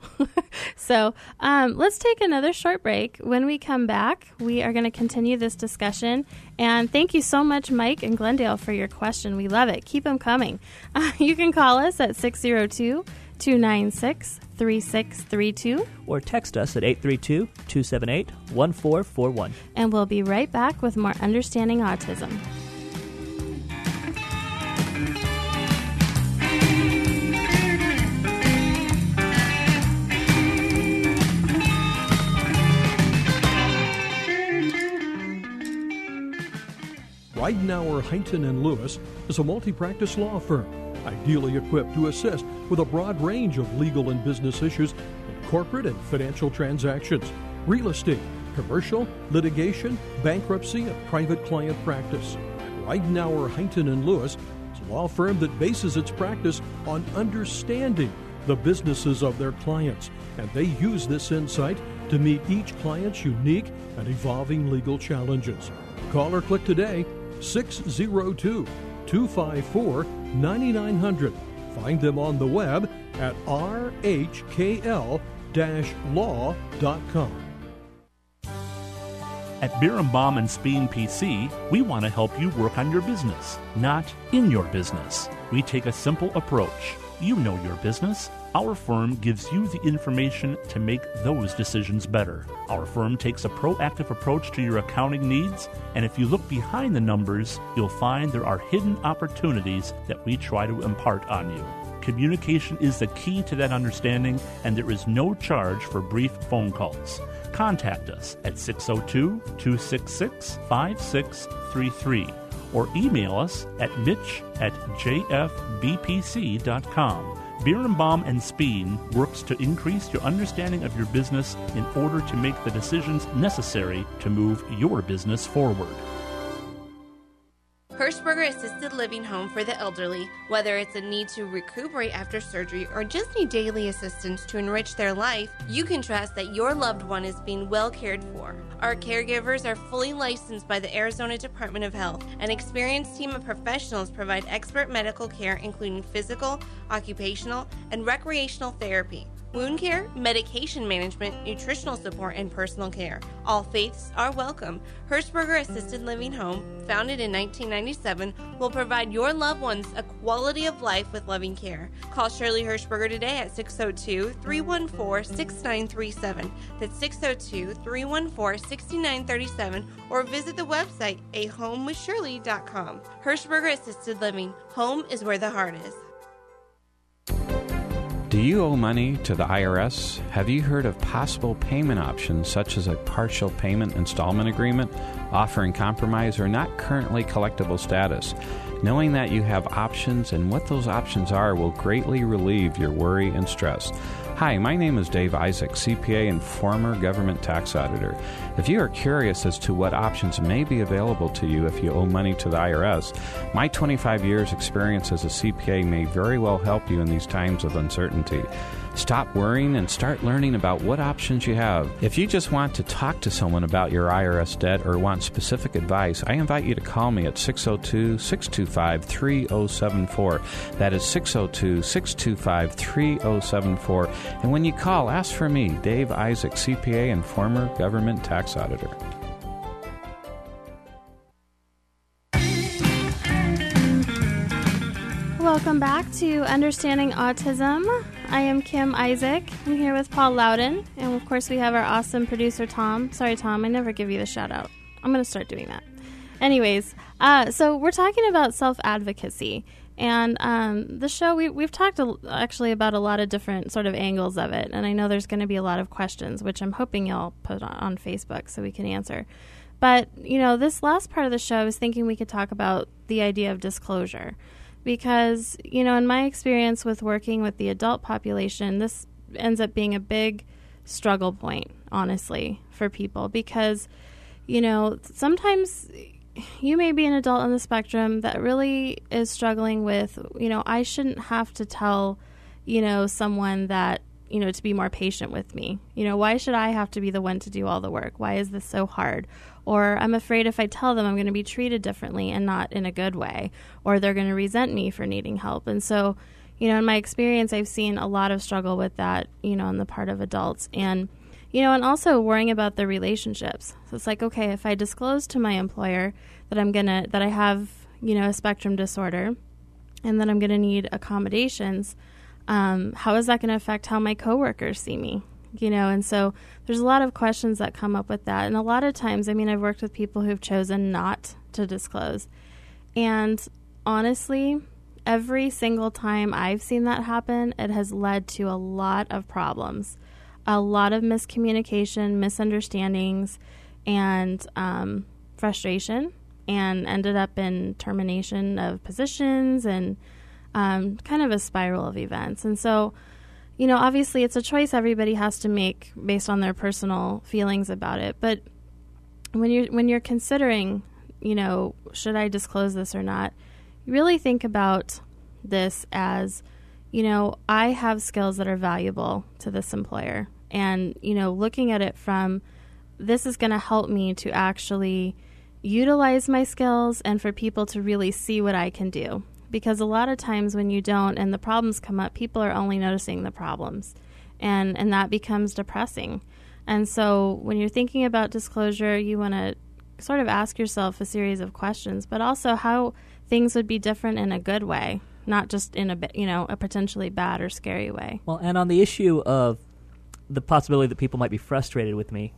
Speaker 2: So let's take another short break. When we come back, we are going to continue this discussion. And thank you so much, Mike and Glendale, for your question. We love it. Keep them coming. You can call us at 602-296-3632.
Speaker 1: Or text us at 832-278-1441.
Speaker 2: And we'll be right back with more Understanding Autism.
Speaker 3: Weidenauer, Heinten & Lewis is a multi-practice law firm, ideally equipped to assist with a broad range of legal and business issues in corporate and financial transactions, real estate, commercial, litigation, bankruptcy, and private client practice. Weidenauer, Heinten & Lewis is a law firm that bases its practice on understanding the businesses of their clients, and they use this insight to meet each client's unique and evolving legal challenges. Call or click today, 602-254-9900. Find them on the web at rhkl-law.com.
Speaker 9: At Birnbaum and Speen PC, we want to help you work on your business, not in your business. We take a simple approach. You know your business. Our firm gives you the information to make those decisions better. Our firm takes a proactive approach to your accounting needs, and if you look behind the numbers, you'll find there are hidden opportunities that we try to impart on you. Communication is the key to that understanding, and there is no charge for brief phone calls. Contact us at 602-266-5633 or email us at mitch@jfbpc.com. Birnbaum and Speen works to increase your understanding of your business in order to make the decisions necessary to move your business forward.
Speaker 7: Hirschberger Assisted Living Home for the Elderly. Whether it's a need to recuperate after surgery or just need daily assistance to enrich their life, you can trust that your loved one is being well cared for. Our caregivers are fully licensed by the Arizona Department of Health. An experienced team of professionals provide expert medical care including physical, occupational, and recreational therapy, wound care, medication management, nutritional support, and personal care. All faiths are welcome. Hirschberger Assisted Living Home, founded in 1997, will provide your loved ones a quality of life with loving care. Call Shirley Hirschberger today at 602-314-6937. That's 602-314-6937, or visit the website ahomewithshirley.com. Hirschberger Assisted Living. Home is where the heart is.
Speaker 6: Do you owe money to the IRS? Have you heard of possible payment options such as a partial payment installment agreement, offering compromise or not currently collectible status? Knowing that you have options and what those options are will greatly relieve your worry and stress. Hi, my name is Dave Isaac, CPA and former government tax auditor. If you are curious as to what options may be available to you if you owe money to the IRS, my 25 years experience as a CPA may very well help you in these times of uncertainty. Stop worrying and start learning about what options you have. If you just want to talk to someone about your IRS debt or want specific advice, I invite you to call me at 602-625-3074. That is 602-625-3074. And when you call, ask for me, Dave Isaac, CPA and former government tax auditor.
Speaker 2: Welcome back to Understanding Autism. I am Kim Isaac. I'm here with Paul Loudon. And of course, we have our awesome producer, Tom. Sorry, Tom, I never give you the shout out. I'm going to start doing that. Anyways, so we're talking about self-advocacy. And the show, we've talked actually about a lot of different sort of angles of it. And I know there's going to be a lot of questions, which I'm hoping you'll put on Facebook so we can answer. But, you know, this last part of the show, I was thinking we could talk about the idea of disclosure. Because, you know, in my experience with working with the adult population, this ends up being a big struggle point, honestly, for people. Because, you know, sometimes you may be an adult on the spectrum that really is struggling with, you know, I shouldn't have to tell, you know, someone that, you know, to be more patient with me. You know, why should I have to be the one to do all the work? Why is this so hard? Or I'm afraid if I tell them I'm going to be treated differently and not in a good way, or they're going to resent me for needing help. And so, you know, in my experience, I've seen a lot of struggle with that, you know, on the part of adults. And, you know, and also worrying about the relationships. So it's like, okay, if I disclose to my employer that that I have, you know, a spectrum disorder and that I'm going to need accommodations, how is that going to affect how my coworkers see me? You know, and so there's a lot of questions that come up with that. And a lot of times, I mean, I've worked with people who've chosen not to disclose. And honestly, every single time I've seen that happen, it has led to a lot of problems, a lot of miscommunication, misunderstandings, and frustration, and ended up in termination of positions and kind of a spiral of events. And so, you know, obviously it's a choice everybody has to make based on their personal feelings about it. But when you're considering, you know, should I disclose this or not, you really think about this as, you know, I have skills that are valuable to this employer. And, you know, looking at it from this is going to help me to actually utilize my skills and for people to really see what I can do. Because a lot of times when you don't and the problems come up, people are only noticing the problems. And that becomes depressing. And so when you're thinking about disclosure, you want to sort of ask yourself a series of questions, but also how things would be different in a good way. not just in a potentially bad or scary way.
Speaker 1: Well, and on the issue of the possibility that people might be frustrated with me,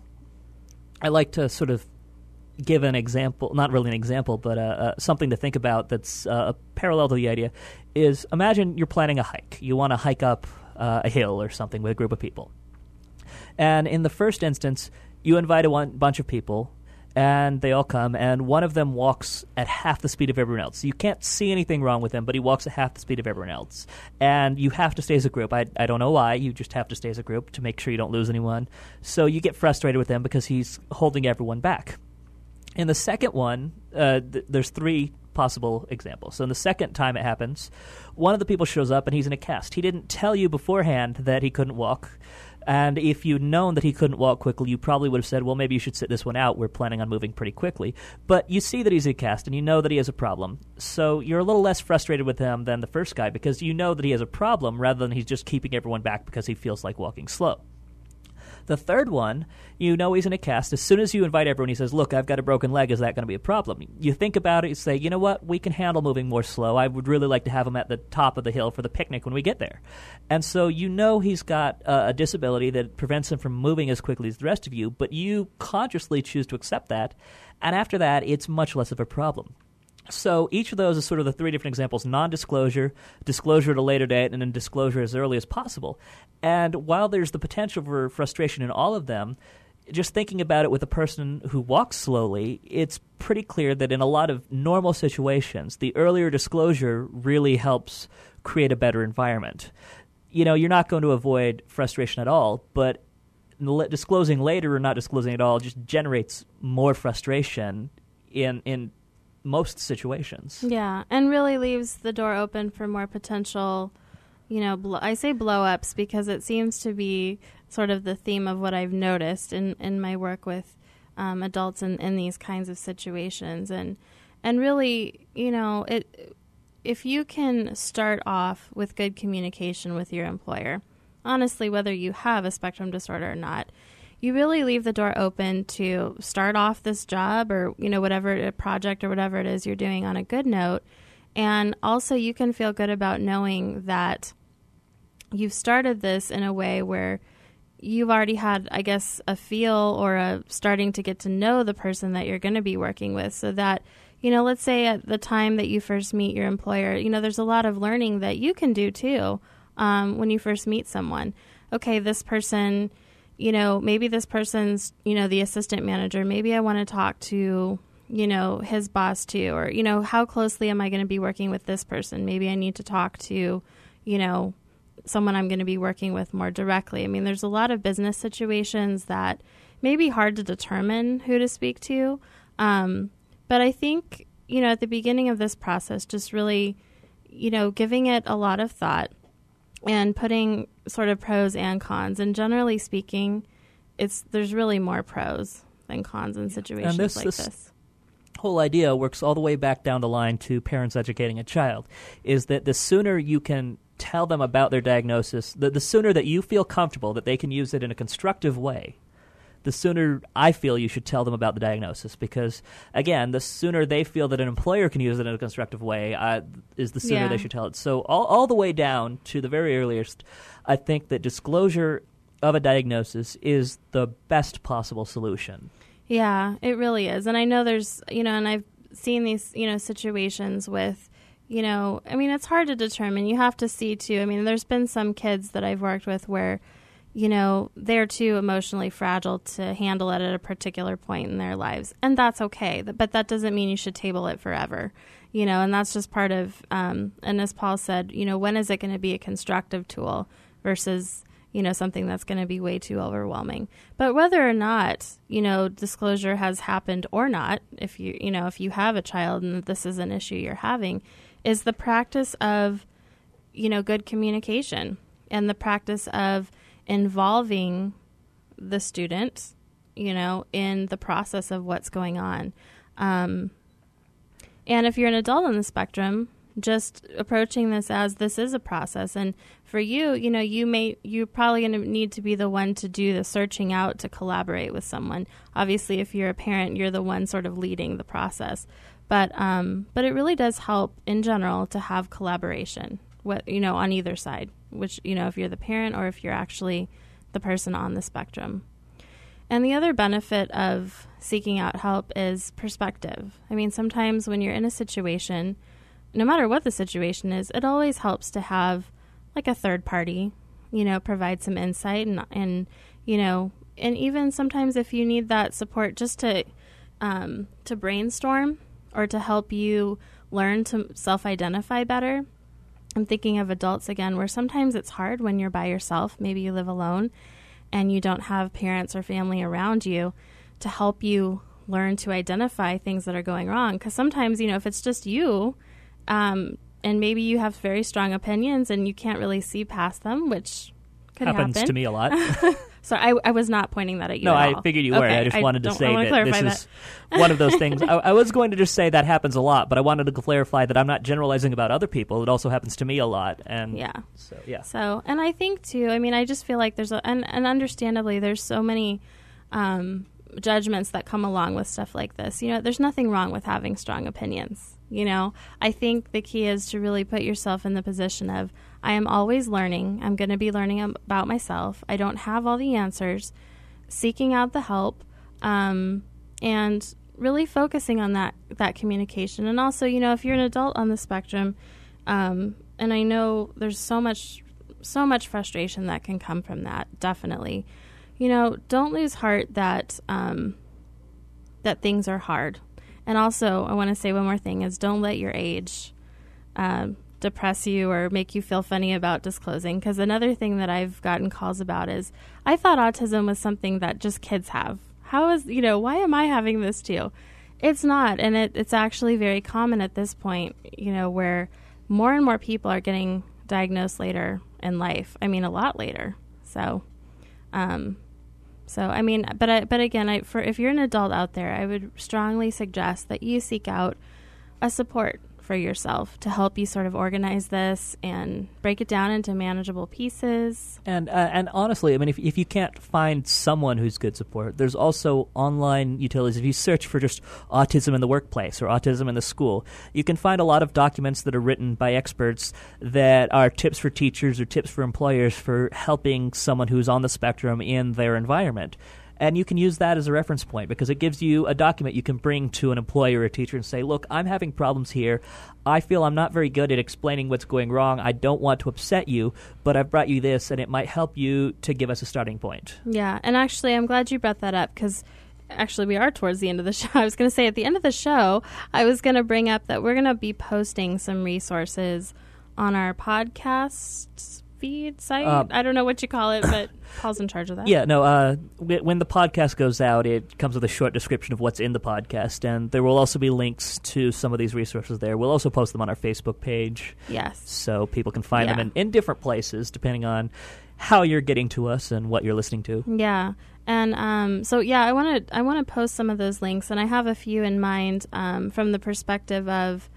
Speaker 1: I like to sort of give an example, not really an example, but something to think about that's parallel to the idea, is imagine you're planning a hike. You want to hike up a hill or something with a group of people. And in the first instance, you invite a bunch of people, and they all come, and one of them walks at half the speed of everyone else. You can't see anything wrong with him, but he walks at half the speed of everyone else. And you have to stay as a group. I don't know why. You just have to stay as a group to make sure you don't lose anyone. So you get frustrated with him because he's holding everyone back. In the second one, there's three possible examples. So in the second time it happens, one of the people shows up and he's in a cast. He didn't tell you beforehand that he couldn't walk. And if you'd known that he couldn't walk quickly, you probably would have said, well, maybe you should sit this one out. We're planning on moving pretty quickly. But you see that he's in a cast, and you know that he has a problem. So you're a little less frustrated with him than the first guy because you know that he has a problem rather than he's just keeping everyone back because he feels like walking slow. The third one, you know he's in a cast. As soon as you invite everyone, he says, look, I've got a broken leg. Is that going to be a problem? You think about it. You say, you know what? We can handle moving more slow. I would really like to have him at the top of the hill for the picnic when we get there. And so you know he's got a disability that prevents him from moving as quickly as the rest of you, but you consciously choose to accept that. And after that, it's much less of a problem. So each of those is sort of the three different examples: non-disclosure, disclosure at a later date, and then disclosure as early as possible. And while there's the potential for frustration in all of them, just thinking about it with a person who walks slowly, it's pretty clear that in a lot of normal situations, the earlier disclosure really helps create a better environment. You know, you're not going to avoid frustration at all, but disclosing later or not disclosing at all just generates more frustration in most situations.
Speaker 2: Yeah, and really leaves the door open for more potential, I say blow-ups because it seems to be sort of the theme of what I've noticed in my work with adults in these kinds of situations. And really, if you can start off with good communication with your employer, honestly, whether you have a spectrum disorder or not, you really leave the door open to start off this job or, whatever project or whatever it is you're doing on a good note. And also you can feel good about knowing that you've started this in a way where you've already had, I guess, a feel or a starting to get to know the person that you're going to be working with, so that, let's say at the time that you first meet your employer, there's a lot of learning that you can do too when you first meet someone. Okay, this person, maybe this person's, the assistant manager. Maybe I want to talk to, his boss too. Or, how closely am I going to be working with this person? Maybe I need to talk to, someone I'm going to be working with more directly. I mean, there's a lot of business situations that may be hard to determine who to speak to. But I think, at the beginning of this process, just really, giving it a lot of thought and putting sort of pros and cons. And generally speaking, there's really more pros than cons in situations like this.
Speaker 1: Whole idea works all the way back down the line to parents educating a child, is that the sooner you can tell them about their diagnosis, the sooner that you feel comfortable that they can use it in a constructive way, the sooner I feel you should tell them about the diagnosis. Because, again, the sooner they feel that an employer can use it in a constructive way is the sooner they should tell it. So all the way down to the very earliest, I think that disclosure of a diagnosis is the best possible solution.
Speaker 2: Yeah, it really is. And I know there's, and I've seen these, situations with, it's hard to determine. You have to see, too. There's been some kids that I've worked with where, they're too emotionally fragile to handle it at a particular point in their lives. And that's okay. But that doesn't mean you should table it forever, and that's just part of, and as Paul said, when is it going to be a constructive tool versus, something that's going to be way too overwhelming. But whether or not, disclosure has happened or not, if you have a child and this is an issue you're having, is the practice of, good communication and the practice of involving the student, in the process of what's going on. And if you're an adult on the spectrum, just approaching this as this is a process. And for you, you're probably going to need to be the one to do the searching out to collaborate with someone. Obviously, if you're a parent, you're the one sort of leading the process. But it really does help in general to have collaboration, on either side, which, if you're the parent or if you're actually the person on the spectrum. And the other benefit of seeking out help is perspective. I mean, sometimes when you're in a situation, no matter what the situation is, it always helps to have like a third party, provide some insight and even sometimes if you need that support just to brainstorm or to help you learn to self-identify better. I'm thinking of adults again, where sometimes it's hard when you're by yourself. Maybe you live alone and you don't have parents or family around you to help you learn to identify things that are going wrong. Because sometimes, if it's just you, and maybe you have very strong opinions and you can't really see past them, which could
Speaker 1: happens
Speaker 2: happen.
Speaker 1: To me a lot.
Speaker 2: So I was not pointing that at you.
Speaker 1: No,
Speaker 2: at all.
Speaker 1: I figured you were.
Speaker 2: Okay,
Speaker 1: I just wanted to say that this
Speaker 2: that.
Speaker 1: is one of those things. I was going to just say that happens a lot, but I wanted to clarify that I'm not generalizing about other people. It also happens to me a lot. And
Speaker 2: yeah.
Speaker 1: So, yeah.
Speaker 2: So, and I think too, I just feel like there's and understandably there's so many judgments that come along with stuff like this. There's nothing wrong with having strong opinions. I think the key is to really put yourself in the position of, I am always learning. I'm going to be learning about myself. I don't have all the answers. Seeking out the help, and really focusing on that communication. And also, if you're an adult on the spectrum, and I know there's so much frustration that can come from that, definitely. Don't lose heart that things are hard. And also, I want to say one more thing is don't let your age depress you or make you feel funny about disclosing. Because another thing that I've gotten calls about is, I thought autism was something that just kids have. Why am I having this too? It's not. And it's actually very common at this point, where more and more people are getting diagnosed later in life. A lot later. So, but again, if you're an adult out there, I would strongly suggest that you seek out a support for yourself to help you sort of organize this and break it down into manageable pieces.
Speaker 1: And honestly, if you can't find someone who's good support, there's also online utilities. If you search for just autism in the workplace or autism in the school, you can find a lot of documents that are written by experts that are tips for teachers or tips for employers for helping someone who's on the spectrum in their environment. And you can use that as a reference point because it gives you a document you can bring to an employer or a teacher and say, look, I'm having problems here. I feel I'm not very good at explaining what's going wrong. I don't want to upset you, but I've brought you this, and it might help you to give us a starting point.
Speaker 2: Yeah, and actually, I'm glad you brought that up because actually we are towards the end of the show. I was going to say at the end of the show, I was going to bring up that we're going to be posting some resources on our podcast feed site. I don't know what you call it, but Paul's in charge of that.
Speaker 1: Yeah, no, when the podcast goes out, it comes with a short description of what's in the podcast, and there will also be links to some of these resources there. We'll also post them on our Facebook page.
Speaker 2: Yes.
Speaker 1: So people can find them in different places, depending on how you're getting to us and what you're listening to.
Speaker 2: Yeah. And I want to post some of those links, and I have a few in mind from the perspective of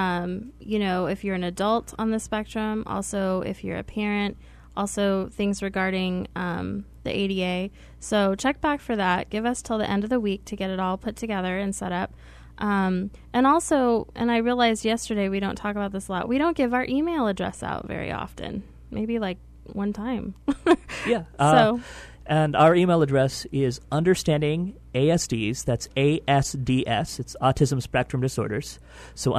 Speaker 2: if you're an adult on the spectrum, also if you're a parent, also things regarding the ADA. So check back for that. Give us till the end of the week to get it all put together and set up. And I realized yesterday we don't talk about this a lot. We don't give our email address out very often. Maybe like one time.
Speaker 1: Yeah. And our email address is understandingasds, that's ASDS, it's Autism Spectrum Disorders. So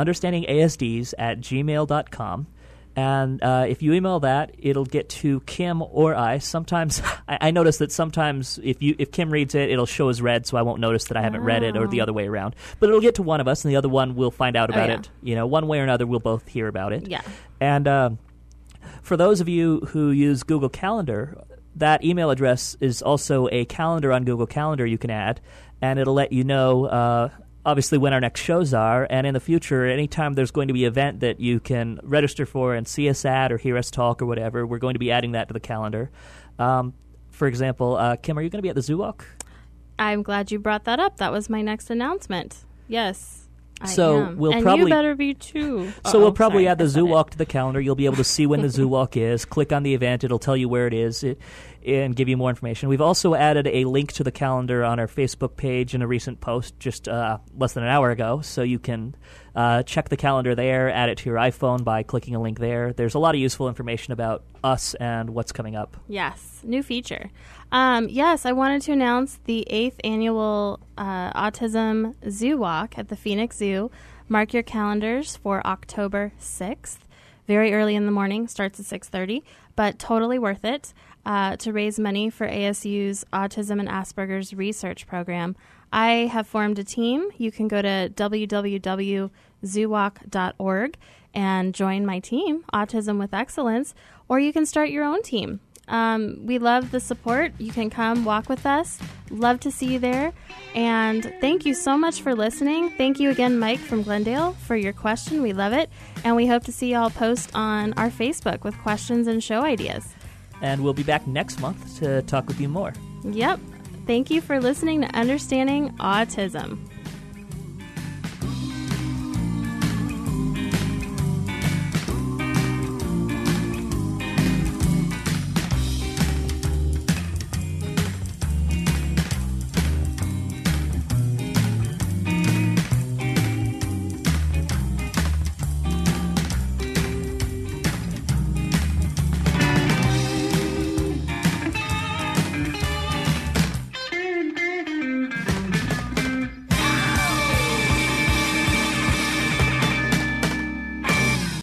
Speaker 1: understandingasds@gmail.com. And if you email that, it'll get to Kim or I. Sometimes, I notice that sometimes if Kim reads it, it'll show as read, so I won't notice that I haven't read it, or the other way around. But it'll get to one of us, and the other one will find out about it. One way or another, we'll both hear about it.
Speaker 2: Yeah.
Speaker 1: And for those of you who use Google Calendar, that email address is also a calendar on Google Calendar you can add, and it'll let you know, obviously, when our next shows are. And in the future, anytime there's going to be an event that you can register for and see us at or hear us talk or whatever, we're going to be adding that to the calendar. For example, Kim, are you going to be at the Zoo Walk?
Speaker 2: I'm glad you brought that up. That was my next announcement. Yes.
Speaker 1: So we'll
Speaker 2: and
Speaker 1: probably
Speaker 2: you better be too.
Speaker 1: So we'll probably add the Zoo Walk to the calendar. You'll be able to see when the Zoo Walk is. Click on the event; it'll tell you where it is. and give you more information. We've also added a link to the calendar on our Facebook page in a recent post just less than an hour ago, so you can check the calendar there, add it to your iPhone by clicking a link there. There's a lot of useful information about us and what's coming up.
Speaker 2: Yes, new feature. Yes, I wanted to announce the 8th annual Autism Zoo Walk at the Phoenix Zoo. Mark your calendars for October 6th. Very early in the morning, starts at 6:30, but totally worth it to raise money for ASU's Autism and Asperger's Research Program. I have formed a team. You can go to www.zoowalk.org and join my team, Autism with Excellence, or you can start your own team. We love the support. You can come walk with us. Love to see you there. And thank you so much for listening. Thank you again, Mike from Glendale, for your question. We love it. And we hope to see you all post on our Facebook with questions and show ideas.
Speaker 1: And we'll be back next month to talk with you more.
Speaker 2: Yep. Thank you for listening to Understanding Autism.